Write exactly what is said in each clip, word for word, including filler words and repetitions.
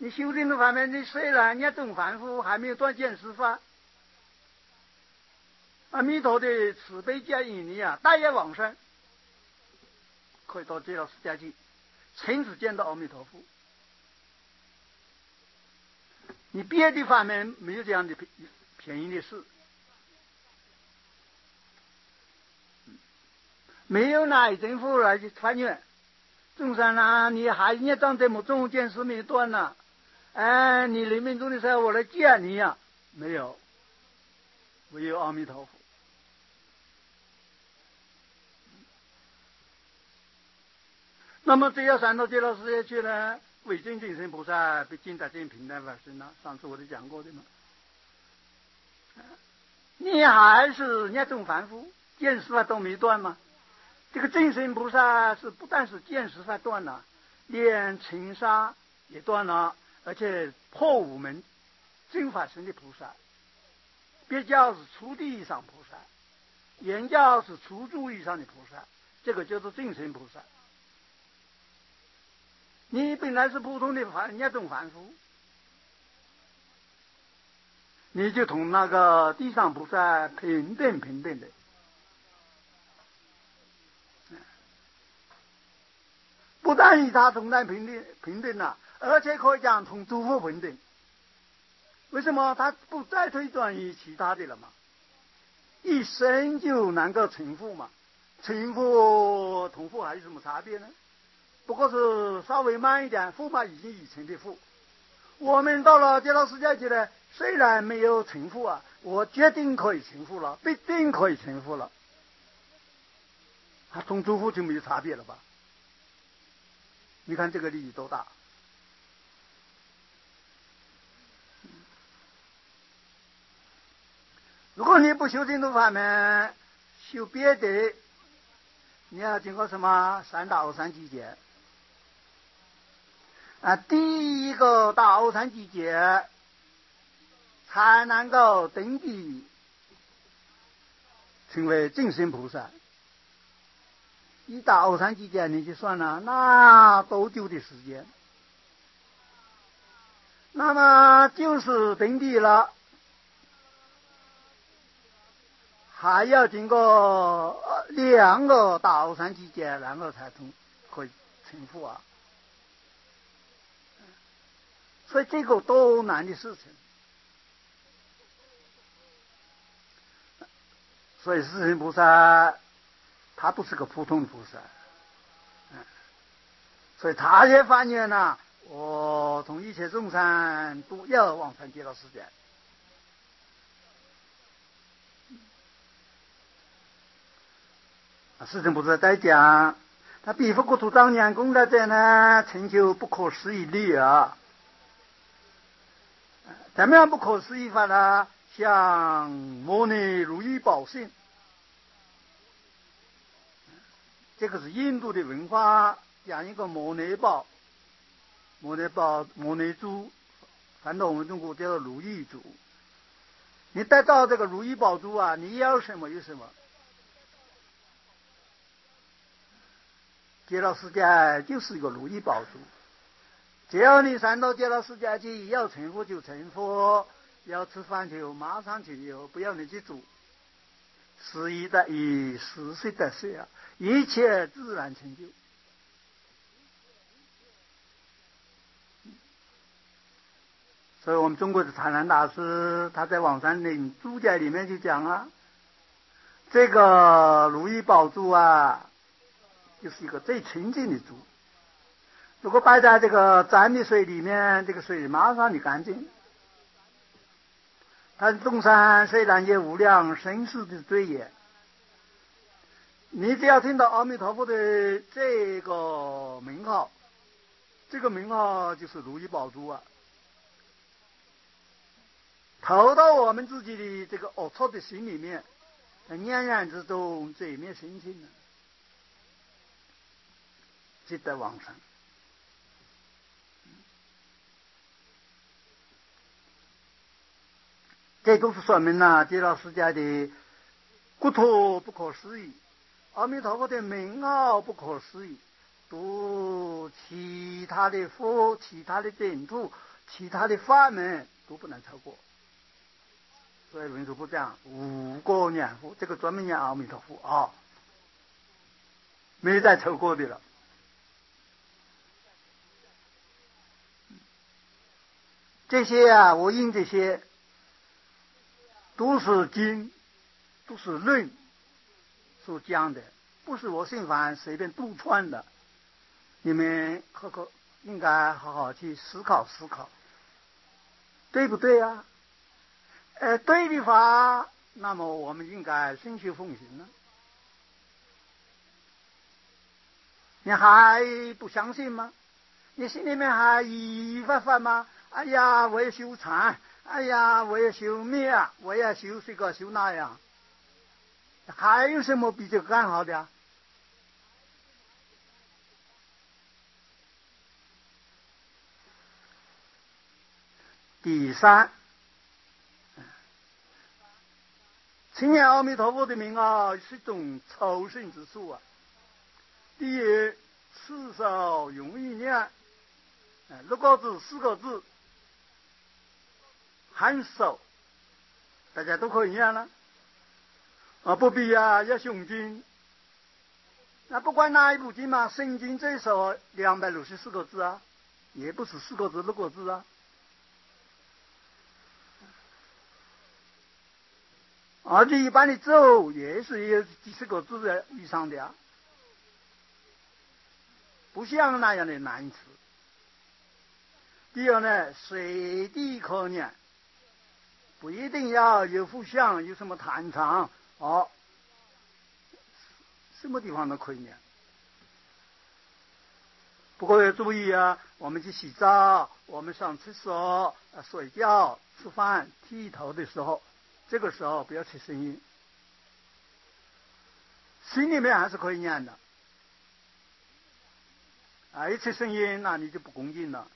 你修定的方面，你虽然一种凡夫还没有断见思法，阿弥陀的慈悲加引你啊，大业往生，可以到极乐世界去，亲自见到阿弥陀佛。你别的方面没有这样的便宜的事，没有哪一政府来去穿越。众生啊，你还业障这么重，见识没断呢？哎，你临命终的时候，我来见你呀、啊，没有，唯有阿弥陀佛。那么这要上到极乐世界去呢？伪证净身菩萨被尽达见平淡法身了，上次我都讲过的嘛。你还是那种凡夫，见识法都没断吗？这个净身菩萨是不但是见识法断了，连尘沙也断了，而且破五门正法身的菩萨，别叫是初地以上菩萨，原教是初住以上的菩萨，这个叫做净身菩萨。你本来是普通的凡那种凡夫，你就同那个地上菩萨平等平等的。不但与他同等平等平等了，而且可以讲同诸佛平等。为什么他不再推转于其他的了嘛？一生就能够成佛嘛？成佛同佛还有什么差别呢？不过是稍微慢一点，佛嘛已经已成的佛。我们到了极乐世界去呢，虽然没有成佛啊，我决定可以成佛了，必定可以成佛了。他同诸佛就没有差别了吧？你看这个利益多大！如果你不修净土法门，修别的，你要经过什么三大阿三集结啊？第一个大阿三集结才能够登地成为净身菩萨。一大阿三集结你就算了，那多久的时间？那么就是登地了，还要经过两个大阿三集结，然后才成可以成佛啊。所以这个多难的事情。所以世尊菩萨他不是个普通的菩萨，所以他也发愿了，我同一切众生都要往生极乐世界。世尊菩萨在讲，他彼佛国土当年功德者呢，成就不可思议力啊！怎么样不可思议法呢？像摩尼如意宝性，这个是印度的文化，讲一个摩尼宝，摩尼宝、摩尼珠，反正我们中国叫做如意珠。你得到这个如意宝珠啊，你要什么有什么。极乐世界就是一个如意宝珠，只要你上到极乐世界去，要成佛就成佛，要吃饭就马上就有，不要你去煮。时宜得宜，时睡得睡啊，一切自然成就。所以我们中国的禅南大师他在《网山岭注解》里面就讲啊，这个如意宝珠啊，就是一个最清净的珠。如果摆在这个沾的水里面，这个水马上就干净。但众生虽然有无量生死的罪业，你只要听到阿弥陀佛的这个名号，这个名号就是如意宝珠啊，投到我们自己的这个恶错的心里面，念然之中罪灭生尽了，即得往生。这都是说明了极乐世界的国土不可思议，阿弥陀佛的名号不可思议， 读其他的佛、其他的净土、其他的法门都不能超过。所以文殊部讲五个念佛，这个专门念阿弥陀佛啊，没再超过的了。这些啊，我印这些都是经，都是论所讲的，不是我姓范随便杜撰的。你们可可应该好好去思考思考，对不对啊？呃，对的话，那么我们应该心修奉行了。你还不相信吗？你心里面还疑疑犯犯吗？哎呀，我要修禅，哎呀，我要修灭，我要修这个修那样，还有什么比这个更好的啊？第三，称念阿弥陀佛的名啊，是一种超胜之术啊。第一，持守永一念，六个字、四个字，很熟，大家都可以念了啊，不必啊要诵经。那不管哪一部经嘛，圣经这一首两百六十四个字啊，也不是四个字、六个字啊。而且一般的咒也是有几十个字的以上的啊，不像那样的难词。第二呢，随地可念，不一定要有佛像，有什么坛场哦，什么地方都可以念。不过要注意啊，我们去洗澡、我们上厕所、睡觉、吃饭、剃头的时候，这个时候不要出声音，心里面还是可以念的。啊，一出声音，那你就不恭敬了。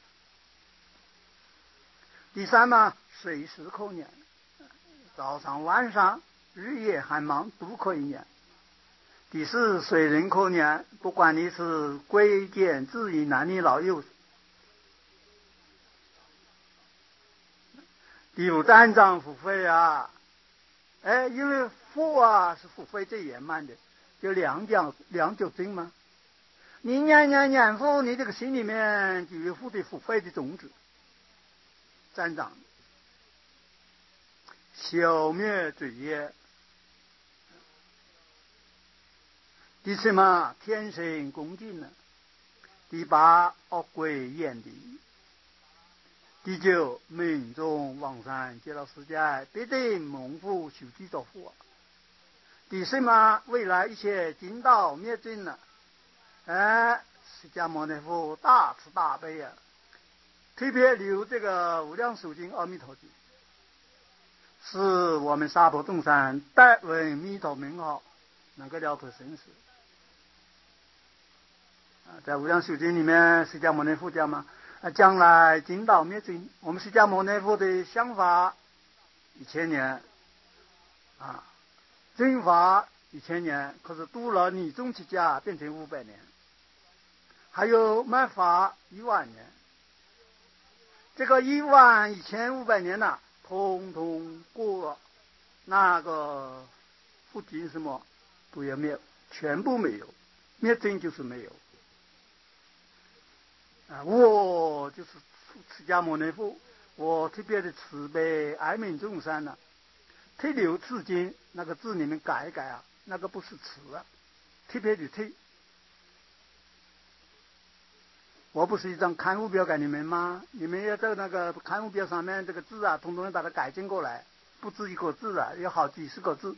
第三嘛，随时可念，早上、晚上、日夜寒忙都可以念。第四，随人可念，不管你是贵贱智愚男女老幼。第五，瞻仗付费啊，哎，因为佛啊是付费最圆满的，就两脚两脚真嘛。你念念念佛，你这个心里面就有佛的付费的种子，瞻仗，消灭罪业。第七嘛，天生恭敬了。第八，恶鬼远离。第九，民众往生极乐世界，必定蒙福受记作福。第十嘛，未来一切尽道灭尽了，哎，释迦牟尼佛大慈大悲啊，特别留这个无量寿经阿弥陀经，是我们娑婆众生得闻弥陀名号，能够了脱生死。啊，在无量寿经里面，释迦牟尼佛讲嘛，啊，将来尽道灭尽，我们释迦牟尼佛的想法一千年，啊，正法一千年，可是度了你众七家变成五百年，还有卖法一万年，这个一万一千五百年呐、啊，通通过了，那个不仅什么都要灭，全部没有，灭尽就是没有。啊，我就是释迦牟尼佛，我特别的慈悲爱悯众生呢。推流字经那个字你们改一改啊，那个不是词啊，特别的推。我不是一张刊物表给你们吗？你们要在那个刊物表上面这个字啊，统统把它改进过来，不止一个字啊，有好几十个字。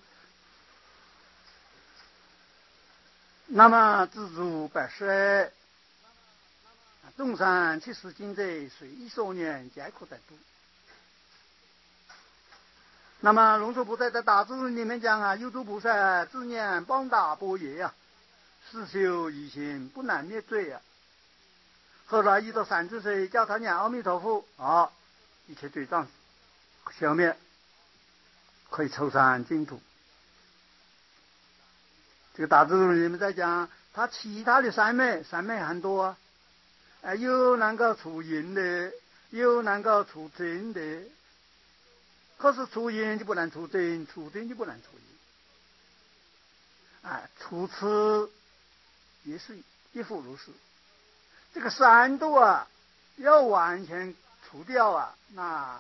那么自主百岁。众生七世经者，随意所念，皆可得度。那么龙树菩萨在大智里面讲啊，有诸菩萨自念邦大般若啊，实修一心不难灭罪啊。后来遇到三十岁，叫他念阿弥陀佛啊，一切罪障消灭，可以抽上净土。这个大智里面在讲， 他其他的三昧，三昧很多啊，啊，有能够除淫的，有能够除真的，可是除淫就不能除真，除真就不能除淫。啊，除痴也是亦复如是。这个三毒啊，要完全除掉啊，那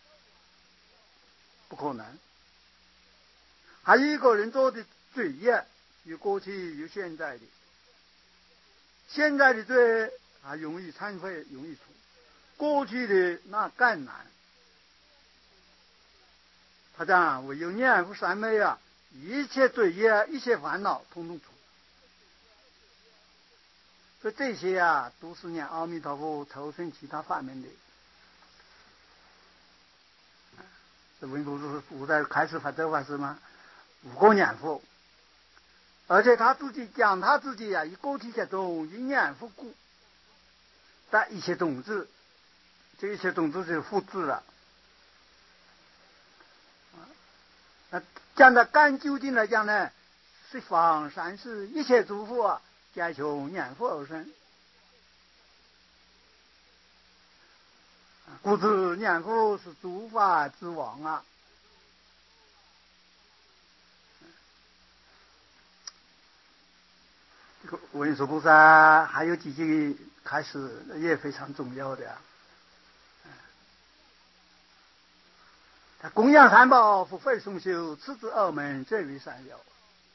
不可能。还有一个人做的罪业，有过去有现在的，现在的罪啊容易忏悔，容易除，过去的那更难。他讲唯有念佛三昧啊，一切罪业、一切烦恼统统除。所以这些啊，都是念阿弥陀佛投生其他法门的。这文不是古代开始发这法是吗？五个念佛，而且他自己讲他自己啊，以过去这种一念复故，但一切种子，这一切种子是复制了。那讲的更究竟来讲呢，十方三世一切诸佛啊，皆从念佛而生。故知念佛是诸法之王啊。这个文殊菩萨还有几句开始也非常重要的、啊。他供养三宝，福慧双修，持之二门，最为善有。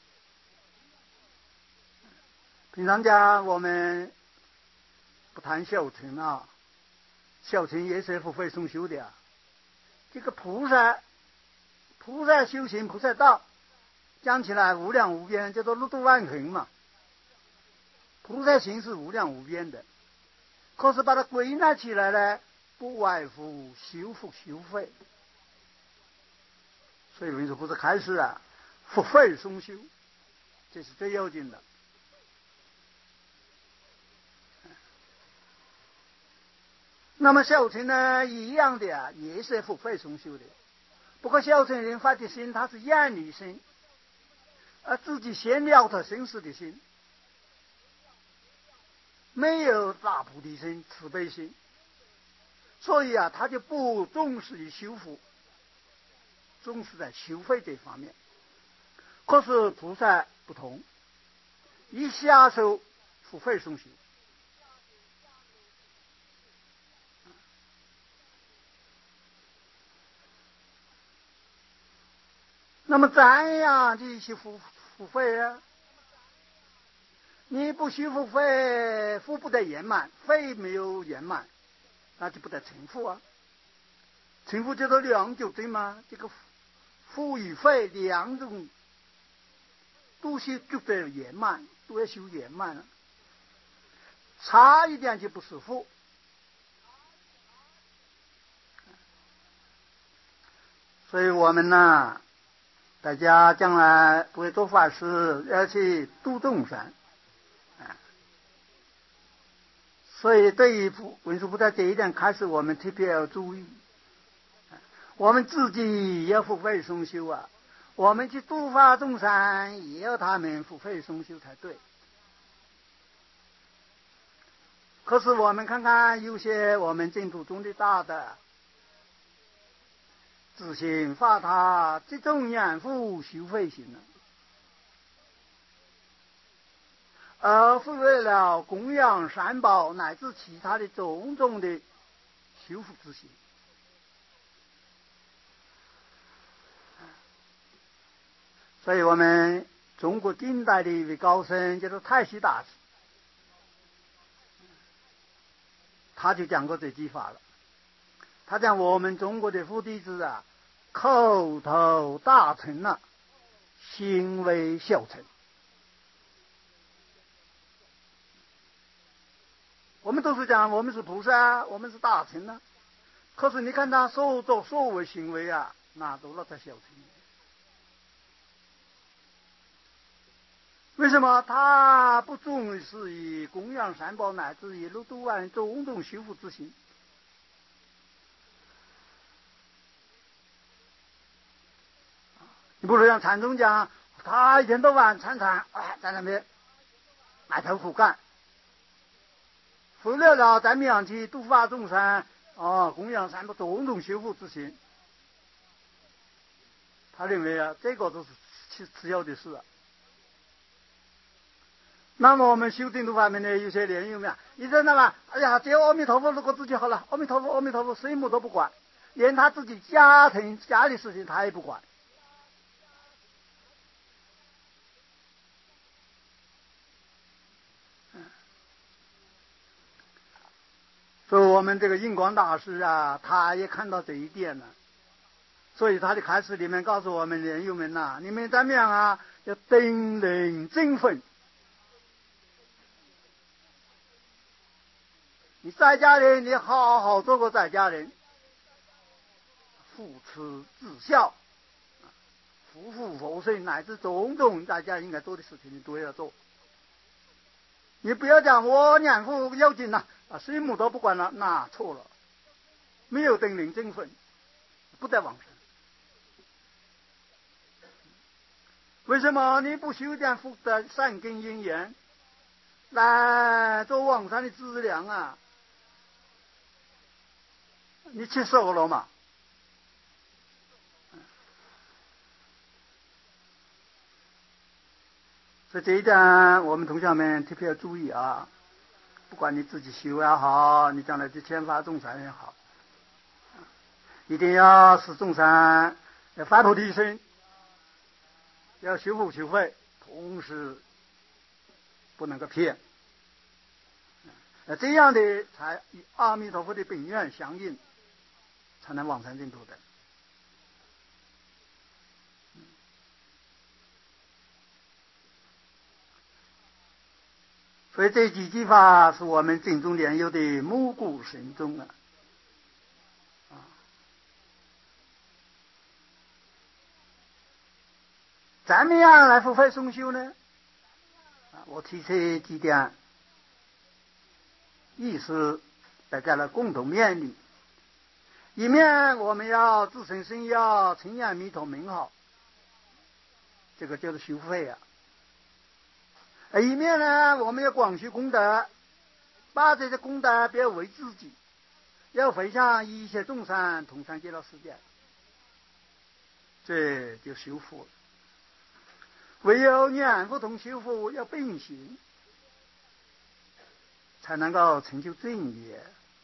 平常讲我们不谈小乘啊，小乘也是福慧双修的啊。这个菩萨，菩萨修行，菩萨道，讲起来无量无边，叫做六度万恒嘛。菩萨行是无量无边的，可是把它归纳起来呢，不外乎修福修慧。所以文殊菩萨开始啊，福慧双修，这是最要紧的。那么小乘呢，一样的啊，也是福慧双修的。不过小乘人发的心，他是厌离心，而自己先了他生死的心，没有大菩提心、慈悲心，所以啊，他就不重视于修福，重视在修慧这方面。可是菩萨不同，一下手福慧双修。那么怎样去修福福慧啊？你不修福慧，福不得圆满，慧没有圆满，那就不得成福啊。成福叫做两九对吗？这个福与慧两种都修就得圆满，都要修圆满了，差一点就不是福。所以我们呢，大家将来不会做法事，要去度众生。所以对于文殊菩萨这一点开始，我们特别要注意。我们自己也要福慧双修啊，我们去度化众生，也要他们福慧双修才对。可是我们看看有些我们净土中的大的自信发他这种念佛修慧心了，而忽略了供养三宝乃至其他的种种的修福之心。所以我们中国近代的一位高僧叫做太虚大师，他就讲过这句话了。他讲我们中国的佛弟子啊，口头大乘了，行为小乘。我们都是讲我们是菩萨，我们是大乘啊，可是你看他所作所为行为啊，那都落在小乘。为什么他不重视于供养三宝乃至于六度万种种修福之心？你不如像禅宗讲，他一天到晚参禅，哎，在那边埋头苦干，忽略了在面前度化众生啊，供养三宝种种修复之心。他认为啊，这个都是次次要的事啊。那么我们修净土方面呢，有些莲友们啊，一直那么，哎呀，只要阿弥陀佛如果自己好了，阿弥陀佛，阿弥陀佛，什么都不管，连他自己家庭家里事情他也不管。所以我们这个印光大师啊，他也看到这一点了，所以他的开示里面告诉我们莲友们呐、啊，你们怎么样啊？要顶领精分。你在家人，你好好做个在家人，父慈子孝，夫妇佛顺，乃至种种在家应该做的事情，你都要做。你不要讲我两父要紧了啊，什么都不管了，那错了，没有顶领精分，不得往生。为什么你不修点福德善根因缘，来做往生的资粮啊？你去受了嘛？所以这一点我们同学们特别要注意啊！不管你自己修也好，你将来去牵发众生也好，一定要使众生要发菩提心，要修福修慧，同时不能够骗。这样的才与阿弥陀佛的本愿相应，才能往生净土的。所以这几句话是我们净宗莲友的暮鼓神钟啊！啊，怎么样来付费送修呢？啊，我提出几点意思，大家来共同面临。一面我们要自身生要称扬弥陀名号，这个就是修费啊。一面呢，我们要广修功德，把这些功德不要为自己，要回向一切众生同上极乐世界，这就修福了。唯有两不同修福要并行，才能够成就正业，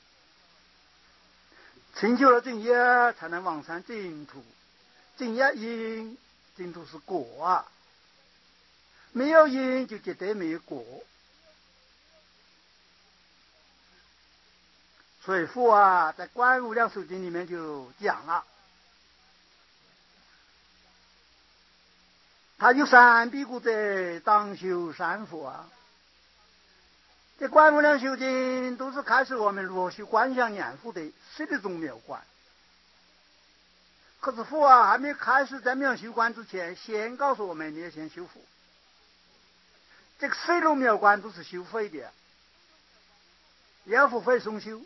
成就了正业，才能往生净土。正业因，净土是果啊。没有因就绝对没有果，所以佛啊在《观无量寿经》里面就讲了，他有三必故者，当修三福啊。这《观无量寿经》都是开始我们如何修观想念佛的十六种妙观。可是佛啊还没开始怎么样修观之前，先告诉我们你要先修福。这个十六妙观都是修费的，要付费送修。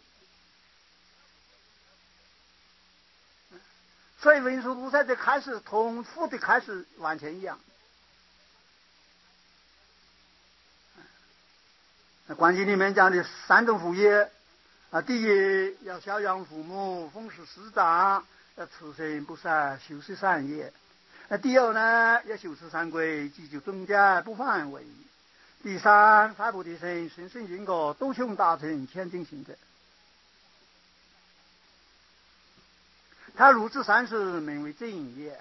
所以文殊菩萨的开始同佛的开始完全一样。那观经里面讲的三种福业啊，第一要孝养父母，奉事师长，要慈心不杀，修持善业。那第二呢，要修持三归，积就中家，不犯违。第三，发菩提心，深深因果，度穷大成，千尽行者。他如此三世名为正业。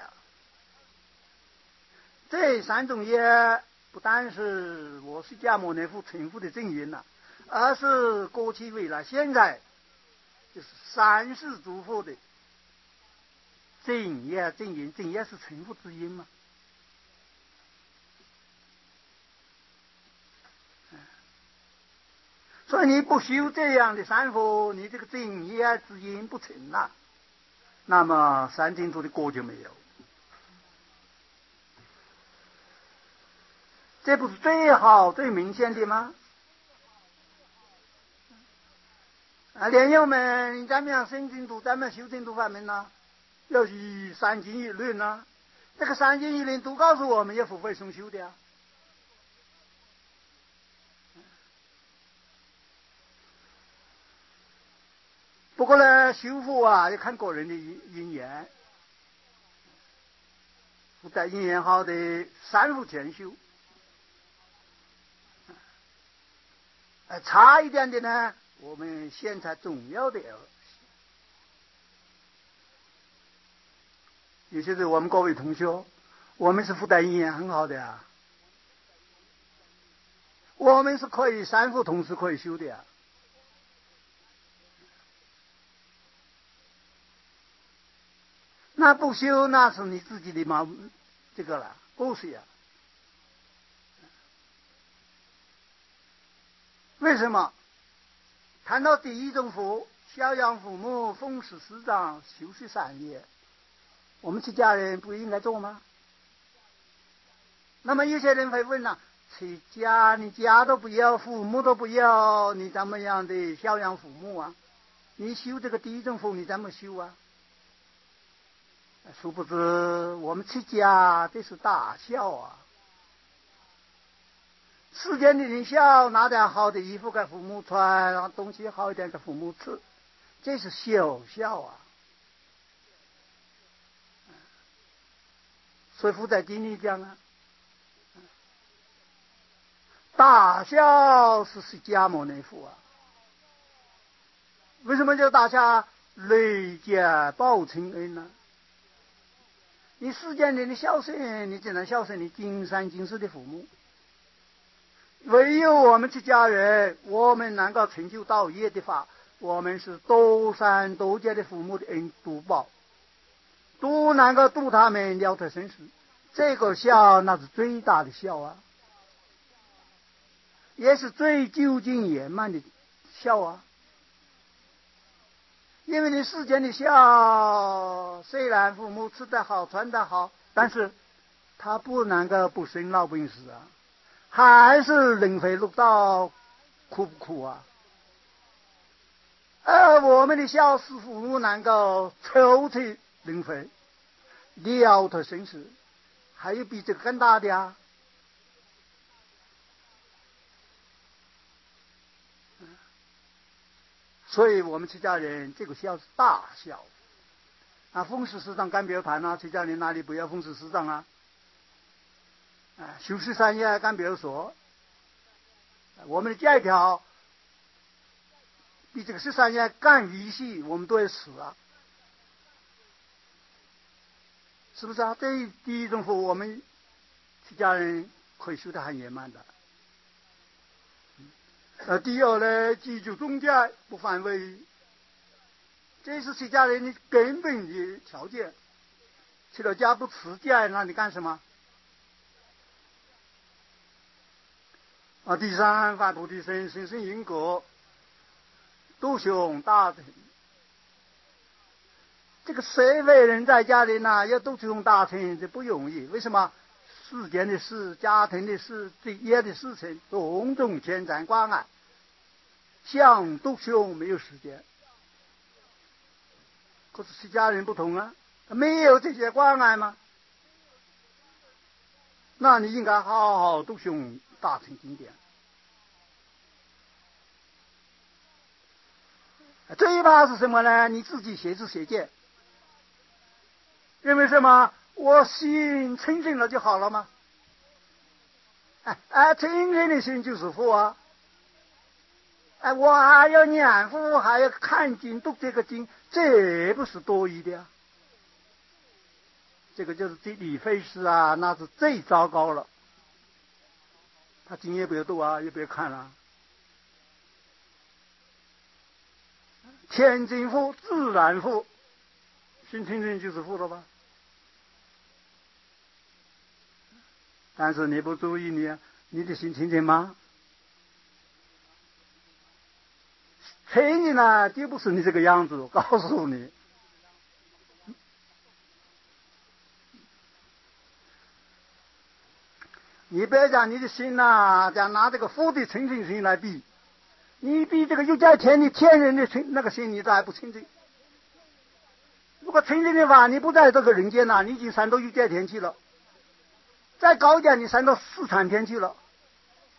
这三种业不单是我释迦牟尼佛成佛的正因呐、啊，而是过去、未来、现在，就是三世诸佛的正业正因。正业是成佛之因嘛。所以你不修这样的三福，你这个正业之因不成了，那么三净土的果就没有。这不是最好最明显的吗？啊，莲友们，你怎么样生净土，怎么样修净土法门呢？要以三经一论呢、啊？这个三经一论都告诉我们要付费送修的啊。 不过呢，修复啊要看个人的因因缘，负债因缘好的三福全修，呃，差一点的呢，我们现在重要的要。也就是我们各位同学，我们是负债因缘很好的啊，我们是可以三福同时可以修的啊。那不修那是你自己的毛这个了，不是呀？为什么？谈到第一种福，孝养父母，奉事师长，修习善业，我们出家人不应该做吗？那么有些人会问了、啊，出家你家都不要，父母都不要，你怎么样的孝养父母啊？你修这个第一种福，你怎么修啊？殊不知我们出家这是大孝啊！世间的人孝，拿点好的衣服给父母穿，然后东西好一点给父母吃，这是小孝啊！所以《佛在经》里讲啊，大孝是释迦牟尼佛啊！为什么叫大孝？累劫报亲恩呢？你世间人的孝顺，你只能孝顺你今生今世的父母。唯有我们出家人，我们能够成就道业的话，我们是多生多劫的父母的恩都报，都能够度他们了脱生死。这个孝那是最大的孝啊，也是最究竟圆满的孝啊。因为你世间的孝，虽然父母吃得好穿得好，但是他不能够不生老病死啊，还是轮回六道，苦不苦啊？而我们的孝使父母能够抽出轮回，了脱生死，还有比这个更大的啊！所以我们出家人这个孝是大孝啊！奉事师长干别谈啊，出家人哪里不要奉事师长啊？啊，修持善业干别说，我们的戒条比这个十三业更维系，我们都要死啊！是不是啊？这第一种福，我们出家人可以修得很圆满的。呃，第二呢，记住中戒不犯违，这是出家人的根本的条件。出了家不持戒，那你干什么？啊，第三，发菩提心，深深因果，度胸大成。这个社会人在家里呢，要度胸大成，这不容易。为什么？世间的事、家庭的事、职业的事情，种种牵缠关爱，想度胸没有时间。可是出家人不同啊，没有这些关爱吗？那你应该好好度胸大成经典。最怕是什么呢？你自己邪知邪见，认为什么？我心清净了就好了吗？哎哎，清净的心就是佛啊！哎，我还要念佛，还要看经，读这个经，这不是多余的啊！这个就是这理费事啊，那是最糟糕了。他经也不要读啊，也不要看了。天经佛，自然佛，心清净就是佛了吧？但是你不注意你，你的心清净吗？清净呢，就不是你这个样子，我告诉你。你不要讲你的心呐、啊，讲拿这个佛的清净心来比，你比这个有在天的天人的清那个心，你都还不清净。如果清净的话，你不在这个人间呐、啊，你已经升到有在天去了。再高一点，你升到四禅天去了。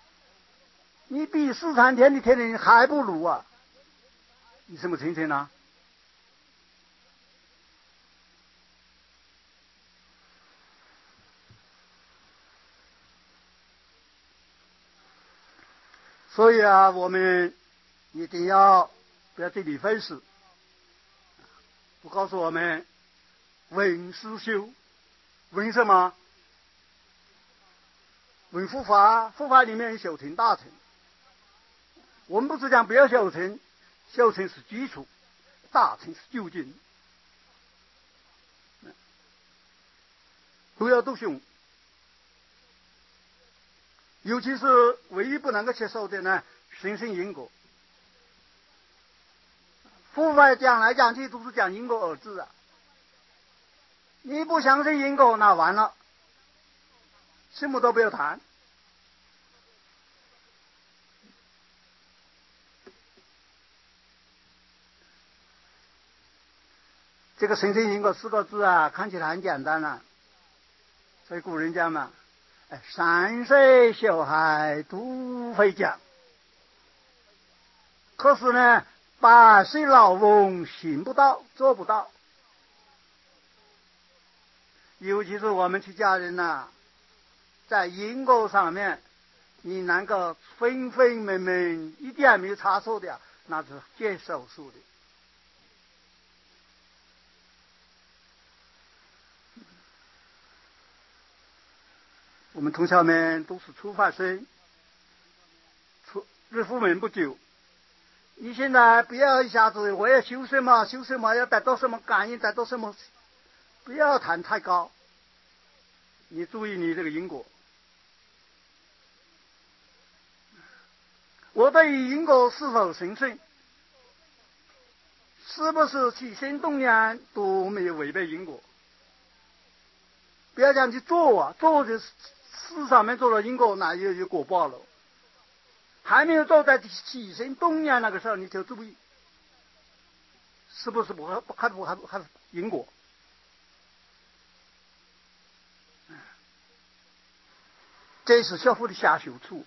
你比四禅天的天人还不如啊！你什么清净呢？ 所以啊，我们一定要不要这里分事。不告诉我们闻思修，闻什么？闻护法，护法里面有小乘大乘。我们不是讲不要小乘，小乘是基础，大乘是究竟。都要读诵，尤其是唯一不能够接受的呢，深信因果。佛法讲来讲去都是讲因果二字啊，你不相信因果，那完了，什么都不要谈。这个深信因果四个字啊，看起来很简单啊，所以古人讲嘛，哎，三岁小孩都会讲，可是呢，百岁老翁行不到，做不到。尤其是我们出家人呐、啊，在因果上面，你能够分分明明一点没有差错的，那是见手术的。我们同学们都是初发生，出入佛门不久。你现在不要一下子我要修什么修什么，要得到什么感应，得到什么，不要谈太高。你注意你这个因果。我对于因果是否神圣，是不是起心动念都没有违背因果。不要讲去做啊，做就是事上面做了因果，那就有果报了。还没有做在起心动念那个时候，你就注意，是不是不还不还不还还因果？这是学佛的下手处。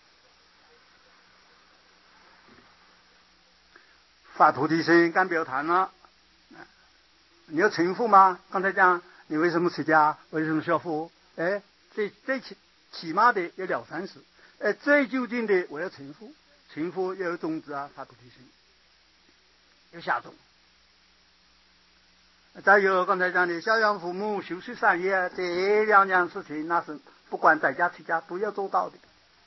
发菩提心更不要谈了。你要成佛吗？刚才讲你为什么出家，为什么学佛？哎，最最起起码的要了三十，哎，最究竟的我要成佛，成佛要有种子啊，发菩提心，要下种。再有刚才讲的孝养父母、修持善业，这两件事情，那是不管在家出家都要做到的。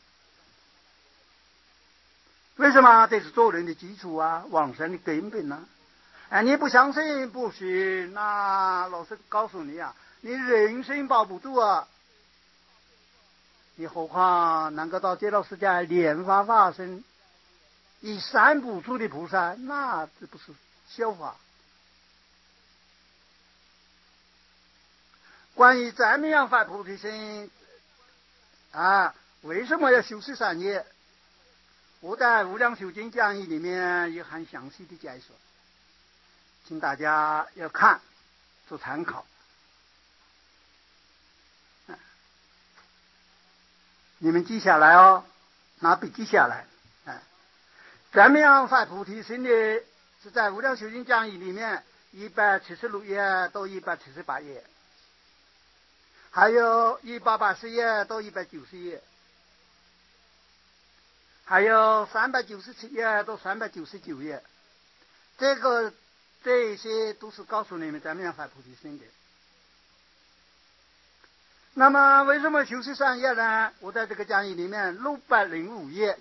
为什么？这是做人的基础啊，往生的根本啊。哎，你不相信不行，那老师告诉你啊，你人生保不住啊。你何况能够到极乐世界莲花化身，以三不处的菩萨，那这不是笑话。关于怎么样发菩提心啊，为什么要修持善业？我在《无量寿经讲义》里面有很详细的解说，请大家要看做参考。你们记下来哦，拿笔记下来。哎，怎么样发菩提心的？是在《无量寿经讲义》里面一百七十六页到一百七十八页，还有一百八十页到一百九十页。还有三百九十七页到三百九十九页，这个这些都是告诉你们怎么样发菩提心的。那么为什么修持善业呢？我在这个讲义里面六百零五页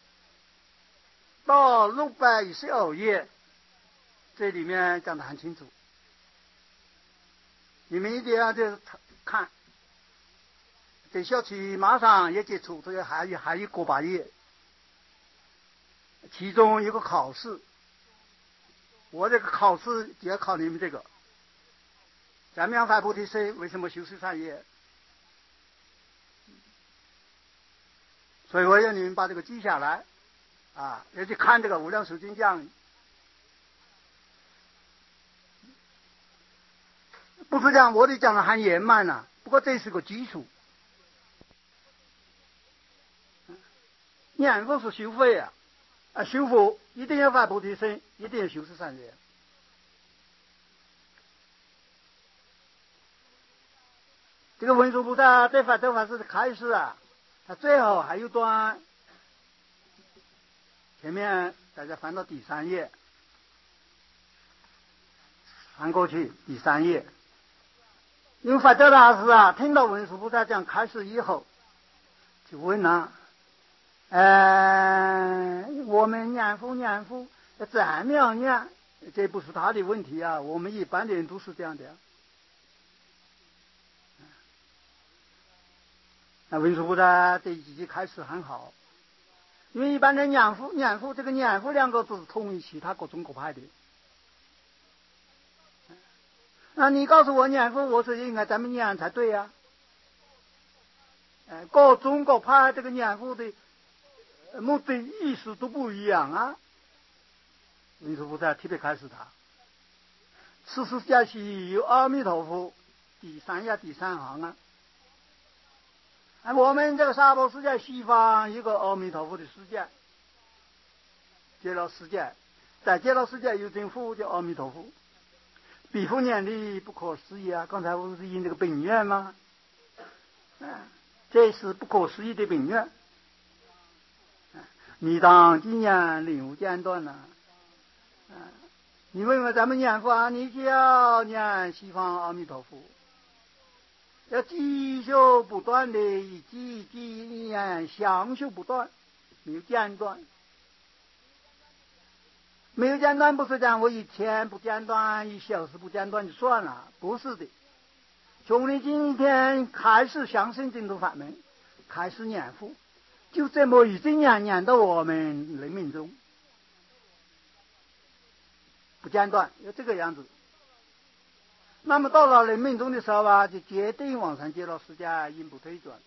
到六百一十二页，这里面讲得很清楚，你们一定要就是看。这小区马上也结束，这个还有还有个把页。其中有个考试，我这个考试就要考你们这个怎么样发菩提心，为什么修持善业。所以我要你们把这个记下来啊，要去看这个《无量寿经讲义》，不是讲我的讲的很圆满了，不过这是个基础。念佛是修慧啊。啊，修佛一定要发菩提心，一定要修持善业。这个文殊菩萨在发这法是开始啊，他最后还有段前面大家翻到第三页，翻过去第三页。因为法教大师啊，听到文殊菩萨讲开示以后，就问了：呃，我们念佛念佛怎么样念？这不是他的问题啊，我们一般的人都是这样的。那文殊菩萨这几句开始很好，因为一般人念佛念佛这个念佛两个字是同于其他各宗各派的。那你告诉我念佛，我说应该怎么念才对呀、啊？呃，各宗各派这个念佛的目的意思都不一样啊。文殊菩萨特别开示他，此世界是有阿弥陀佛，第三页第三行啊。啊，我们这个娑婆世界西方一个阿弥陀佛的世界，极乐世界，在极乐世界有尊佛叫阿弥陀佛，比佛念力不可思议啊！刚才不是引这个本愿吗？啊，这是不可思议的本愿。啊，你当今年领悟间断了。啊，你问问咱们念佛啊，你就要念西方阿弥陀佛。要继续不断的一记一记念，相修不断，没有间断。没有间断不是讲我一天不间断，一小时不间断就算了，不是的。从你今天开始相信净土法门，开始念佛，就这么一直念念到我们人命中，不间断，要这个样子。那么到了人命中的时候啊，就决定往上极乐世界，因不退转。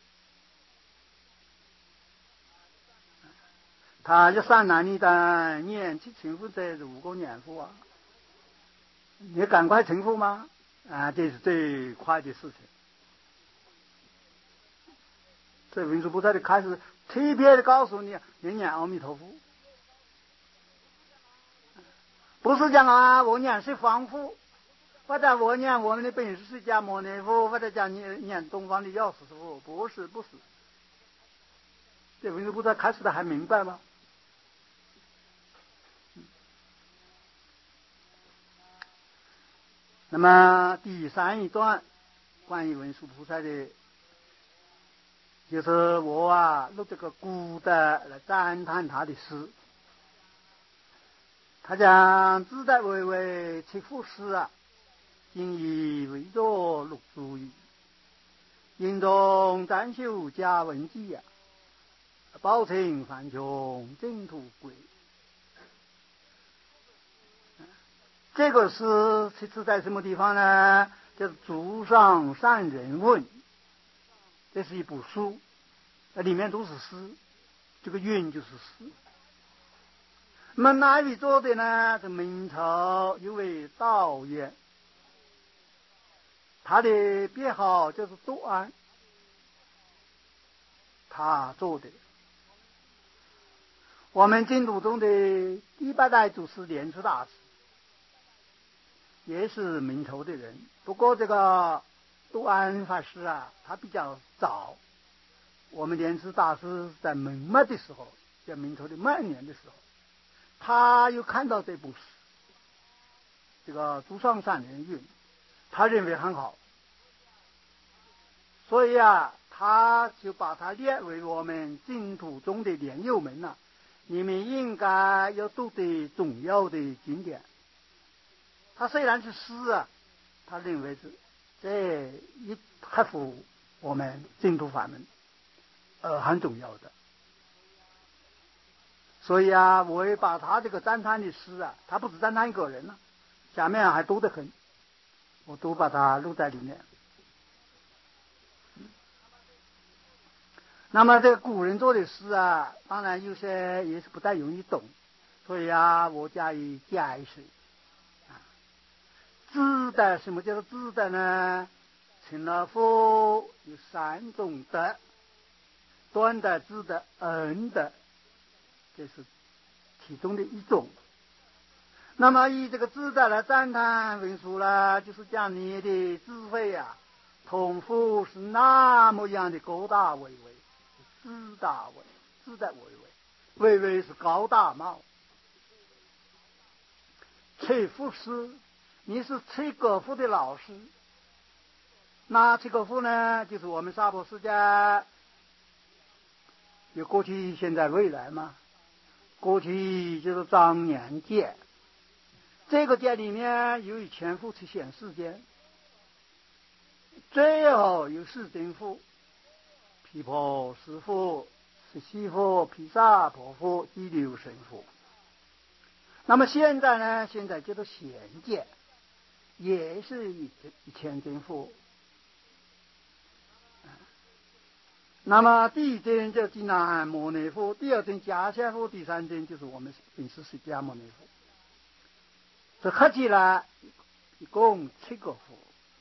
他就算拿你的念去成佛者，如果念佛啊，你赶快成佛吗？啊，这是最快的事情。这文殊菩萨的开始特别的告诉你，你念阿弥陀佛，不是讲啊，我念是方佛。或者我念我们的本师释迦牟尼佛，或者讲念念东方的药师佛，不是不是。这文殊菩萨开始的还明白吗？那么第三一段关于文殊菩萨的，就是我啊录这个古的来赞叹他的诗。他讲自在巍巍七佛诗啊，今以为作六祖语，因中占修加文记啊，报称梵穷净土归。这个诗是指在什么地方呢？就是竹上善人问，这是一部书，里面都是诗，这个韵就是诗。那么哪里做的呢？是明朝一位道员，他的别号就是杜安，他做的。我们净土中的第八代祖师莲池大师也是明朝的人，不过这个杜安法师啊，他比较早。我们莲池大师在明末的时候，在明朝的末年的时候，他又看到这部诗，这个竹上善人韵，他认为很好，所以啊，他就把它列为我们净土中的莲友门了、啊。你们应该要读的重要的经典。他虽然是诗啊，他认为是这一合乎我们净土法门，呃，很重要的。所以啊，我也把他这个赞叹的诗啊，他不止赞叹一个人了、啊，下面还多得很，我都把它录在里面。那么这个古人做的诗啊，当然有些也是不太容易懂，所以啊，我加以解释。啊，智的什么叫做智的呢？成了佛有三种德，端的、智的、恩的，这是其中的一种。那么以这个智的来赞叹文殊啦，就是讲你的智慧啊，同佛是那么样的高大巍巍。自大为自在为为， 微微是高大帽。崔护师，你是崔格夫的老师。那崔格夫呢，就是我们娑婆世界有过去、现在、未来嘛。过去就是张年界，这个界里面有以前夫出现世间，最后有四真夫、毗婆尸夫、十七夫、毗萨婆夫、第六神夫。那么现在呢？现在叫做显界，也是一一千真夫。那么第一真叫济南摩尼夫，第二真迦夏夫，第三真就是我们本师释迦牟尼佛。这合起来一共七个佛。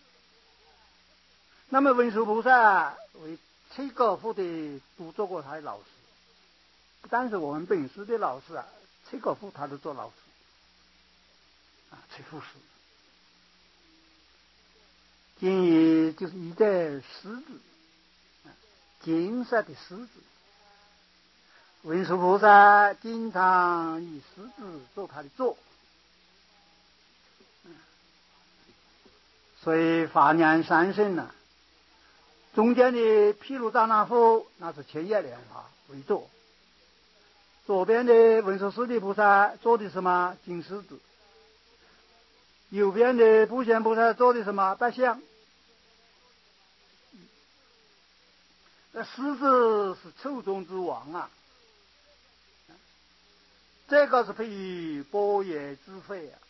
那么文殊菩萨为七个佛的都做过他的老师，不但是我们本师的老师啊，七个佛他都做老师啊，七护师。金也就是一代狮子。金色的狮子，文殊菩萨经常以狮子做他的座，所以法念三圣呢、啊，中间的毗卢遮那佛那是千叶莲华为座，左边的文殊师利菩萨做的什么金狮子，右边的普贤菩萨做的什么白象。这狮子是兽中之王啊，这个是可以般若智慧啊。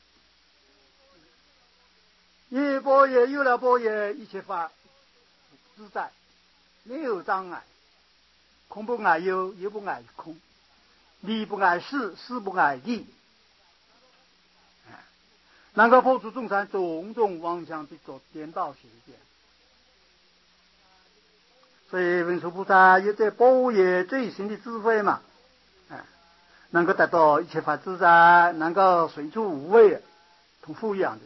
因为般若有了般若，一切法自在，没有障碍，空不碍有，有不碍空，理不碍事，事不碍理，能够破除众生种种妄想的做颠倒邪见。所以文殊菩萨有这般若最深的智慧嘛，哎，能够得到一切法自在，能够随处无畏，同佛一样的。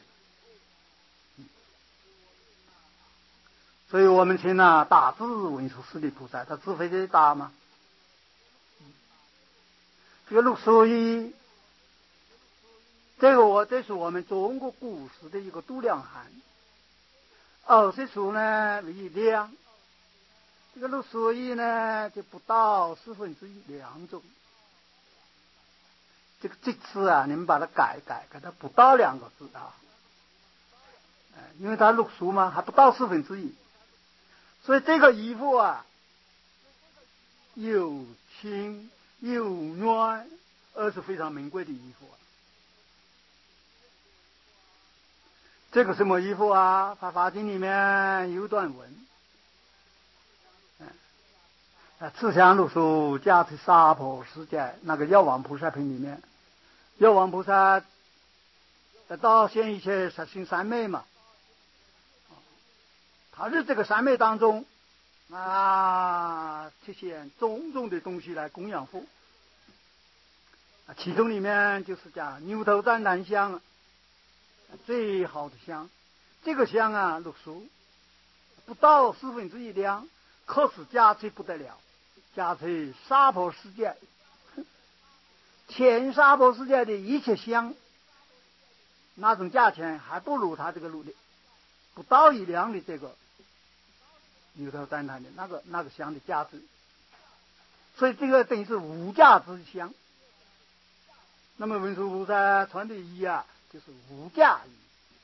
所以我们称呢大智文殊师利菩萨，他智慧最大嘛。这个六十一，这个我这是我们中国古时的一个度量衡。二十数呢为量。这个六十亿呢，就不到四分之一两种。这个这次啊，你们把它改改，给它不到两个字啊，因为它六十嘛，还不到四分之一，所以这个衣服啊，又轻又暖，而是非常名贵的衣服啊。这个什么衣服啊？法华经里面有段文。啊，自相路书加持娑婆世界那个药王菩萨品里面，药王菩萨得到现一切实行三昧嘛，他是这个三昧当中啊，出现种种的东西来供养佛，其中里面就是讲牛头赞檀香，最好的香，这个香啊，六书不到四分之一量，可是价值不得了。加持娑婆世界，全娑婆世界的一切香，那种价钱还不如他这个路的不到一两的这个牛头赞檀的那个那个香的价值，所以这个等于是无价之香。那么文殊菩萨传的衣啊，就是无价衣。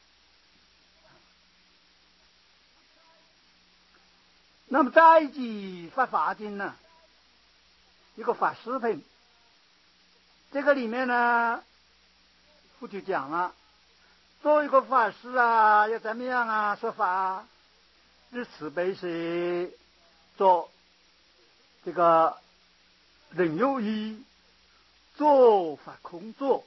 那么再举法华经呢？一个法师品，这个里面呢，佛就讲了，做一个法师啊，要怎么样啊？说法，日慈悲心，做这个人有义，做法空做。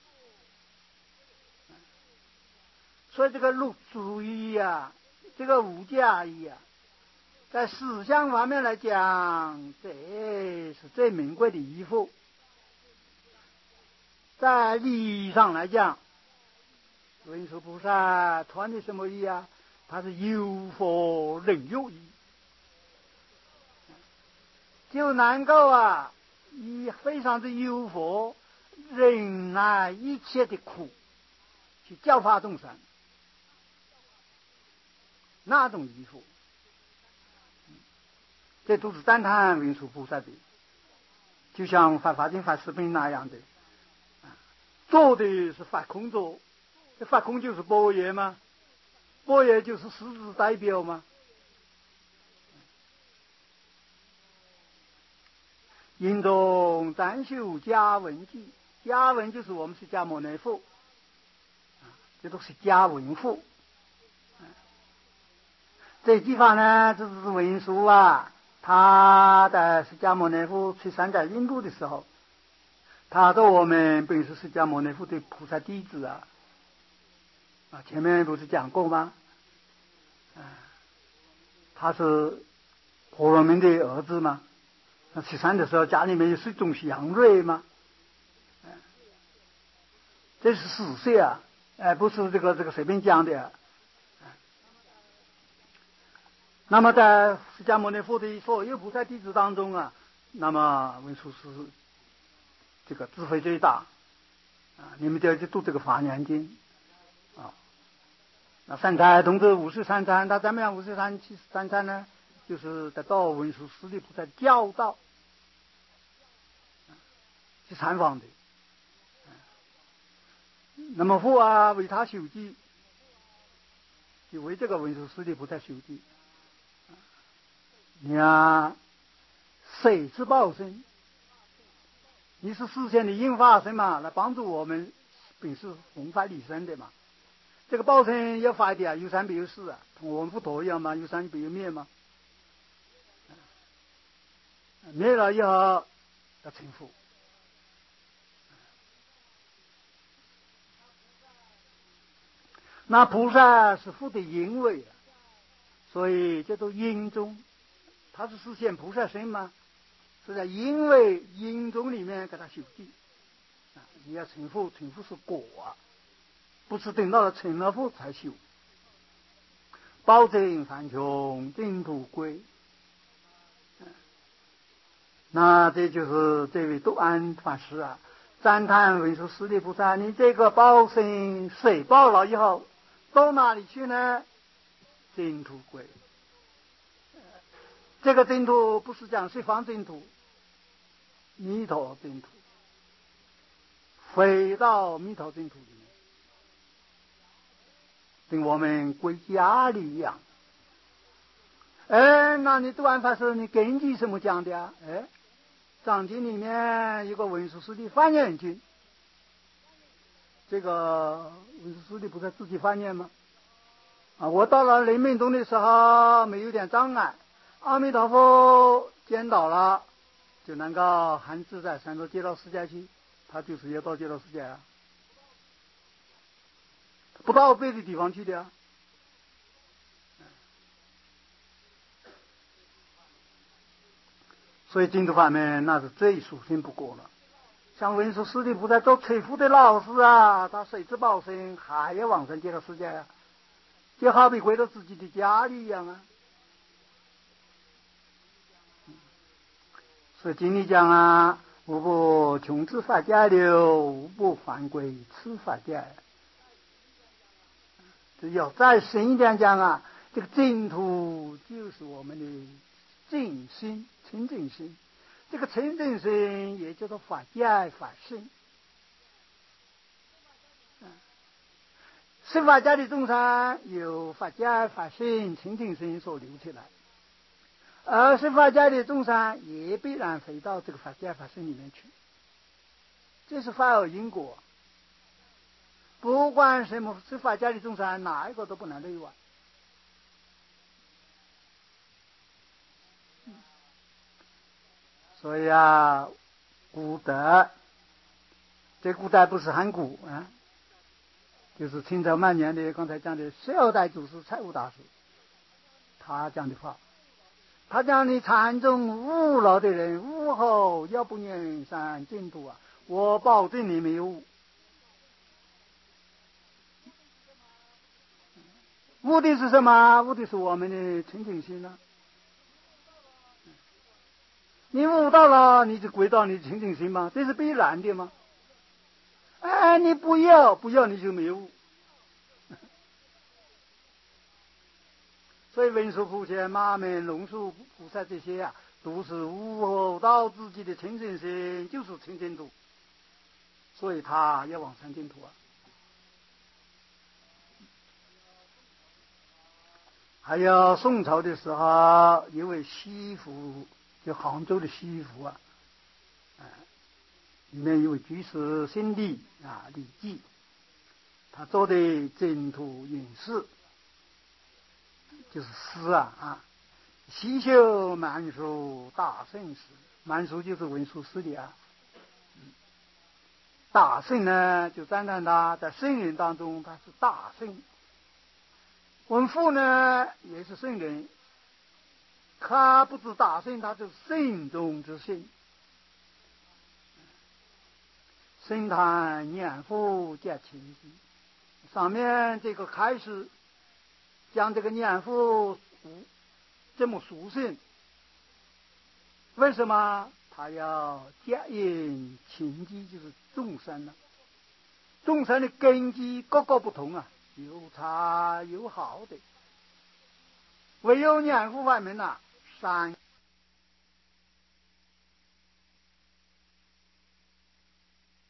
所以这个六祖义啊，这个无价义啊，在思想方面来讲，这是最名贵的衣服。在利益上来讲，文殊菩萨传的什么义啊？他是有佛人有义，就能够啊以非常的幽佛，忍耐一切的苦，去教化众生，那种依佛，这都是赞叹文殊菩萨的，就像法华经法师品那样的，做的是法空座，这法空就是般若嘛，般若就是实质代表嘛。因中赞修假文记，假文就是我们释迦牟尼佛，这都是假文佛。这地方呢，这是文殊啊，他的释迦牟尼佛去三在印度的时候，他说我们本是释迦牟尼佛的菩萨弟子啊，啊，前面不是讲过吗？啊，他是婆罗门的儿子吗？那去山的时候，家里面有水种祥瑞吗？这是史实啊，哎，不是这个这个随便讲的啊。那么在释迦牟尼佛的所有菩萨弟子当中啊，那么文殊是这个智慧最大啊。你们就要去读这个《华严经》啊。那三参同志五十三参，他怎么样？五十三七三参呢？就是得到文殊师利菩萨教导去参访的。那么佛啊为他修记，就为这个文殊师利菩萨修记。你啊，谁是报身？你是视线的应化身嘛，来帮助我们本是弘法利生的嘛。这个报身要发一点，有三必有四啊，同我们佛陀一样嘛，有三必有灭嘛。灭了以后要成佛。那菩萨是佛的因位啊，所以叫做因中，他是实现菩萨身嘛，是在因为因中里面给他修记啊。你要成佛，成佛是果啊，不是等到了成了佛才修。保证梵穷净土归，那这就是这位度安法师啊，赞叹文殊师利菩萨，你这个报身水报了以后到哪里去呢？净土归。这个净土不是讲西方净土，弥陀净土，回到弥陀净土里面，跟我们归家里一样。哎，那你度安法师，你根据什么讲的啊？哎，藏经里面有个文殊师利翻念经，这个文殊师利菩萨自己翻念吗？啊，我到了临命终的时候没有点障碍，阿弥陀佛见到了，就能够很自在上到极乐世界去，他就是要到极乐世界啊，不到别的地方去的啊。所以净土法门那是最殊胜不过了。像文殊师利菩萨做催福的老师啊，他谁知报身还要往生极乐世界啊，就好比回到自己的家里一样啊。所以经里讲啊，无不穷至法界流，无不还归此法界。这要再深一点讲啊，这个净土就是我们的净心、清净心，这个清净心也叫做法界法性。十法界的众生由法界法性、清净心所流起来，而十法界的众生也必然回到这个法界法性里面去，这是法有因果。不管什么十法界的众生，哪一个都不能例外。所以啊，古德，这古代不是很古啊，就是清朝末年的刚才讲的十二代祖师财务大师，他讲的话，他讲你禅宗悟了的人，悟后要不念三净土啊，我保证你没有悟。悟的是什么？悟的是我们的清净心呢、啊。 你悟到了，你就归到你清净心吗？这是必然的吗？哎，你不要不要，你就没有悟。所以文殊普贤、马门、龙树菩萨这些啊，都是悟到自己的清净心，就是清净土，所以他要往生净土啊。还有宋朝的时候，一位西湖，就杭州的西湖啊，啊，里面有位居士姓李啊，李济，他做的净土隐士，就是诗啊啊，西修满书大圣诗，满书就是文殊师的啊。大圣呢，就赞叹他在圣人当中他是大圣。文父呢也是圣人，他不是大圣，他就是圣中之圣。圣坛念佛加清净，上面这个开始讲这个念佛这么殊胜，为什么他要加引清净？就是众生呢、啊，众生的根基各个不同啊，有差有好的，唯有念佛法门呐、啊，善